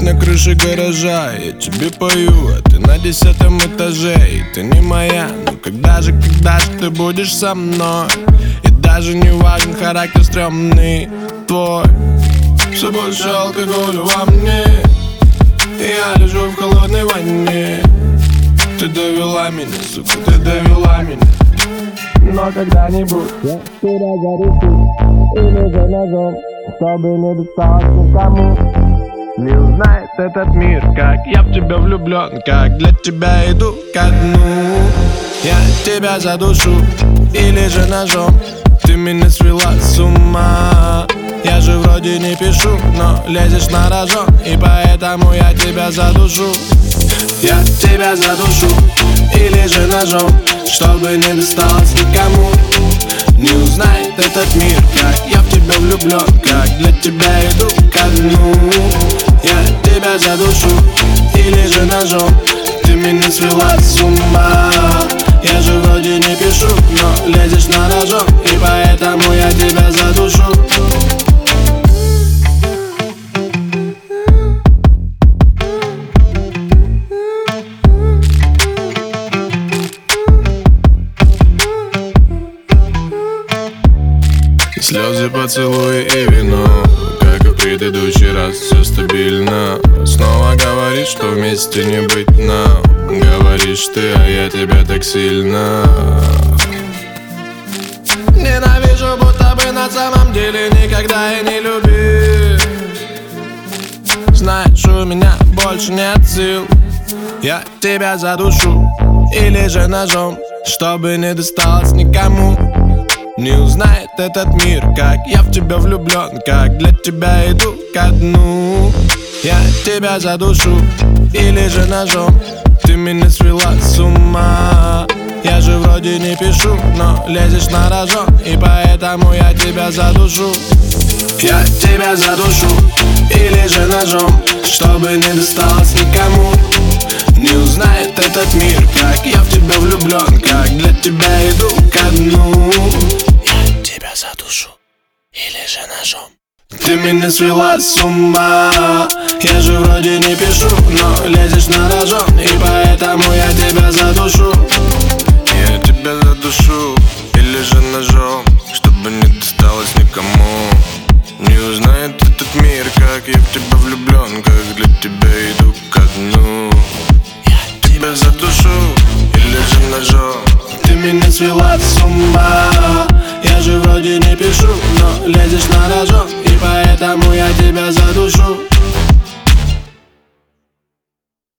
на крыше гаража. Я тебе пою, а ты на 10-м этаже. И ты не моя, но когда же ты будешь со мной? И даже не важен характер стрёмный твой. Все больше алкоголя во мне, и я лежу в холодной ванне. Ты довела меня, сука, ты довела меня. Но когда-нибудь я тебя зарушу или же ножом, чтобы не досталось никому. Не узнает этот мир, как я в тебя влюблен, как для тебя иду ко дну. Я тебя задушу или же ножом, ты меня свела с ума. Я же вроде не пишу, но лезешь на рожон, и поэтому я тебя задушу. Я тебя задушу или же ножом, чтобы не досталось никому. Не узнает этот мир, как я в тебя влюблен, как для тебя иду ко дну. Я тебя задушу или же ножом, ты меня свела с ума. Я же вроде не пишу, но лезешь на рожон, и поэтому я тебя задушу. Слезы, поцелуи и вино, как и в предыдущий раз, все стабильно. Снова говоришь, что вместе не быть нам. Говоришь ты, а я тебя так сильно ненавижу, будто бы на самом деле никогда и не любил. Знаешь, у меня больше нет сил. Я тебя задушу или же ножом, чтобы не досталось никому. Не узнает этот мир, как я в тебя влюблен, как для тебя иду ко дну. Я тебя задушу или же ножом, ты меня свела с ума. Я же вроде не пишу, но лезешь на рожон, и поэтому я тебя задушу. Я тебя задушу или же ножом, чтобы не досталось никому. Не узнает этот мир, как я в тебя влюблен, как для тебя иду ко дну. Я тебя задушу или же ножом, ты меня свела с ума. Я же вроде не пишу, но лезешь на рожон, и поэтому я тебя задушу. Я тебя задушу или же ножом, чтобы не досталось никому. Не узнает этот мир, как я в тебя влюблен, как для тебя иду ко дну. Я тебя задушу или же ножом, ты меня свела с ума. Я же вроде не пишу, но лезешь на рожон, и поэтому я тебя задушу.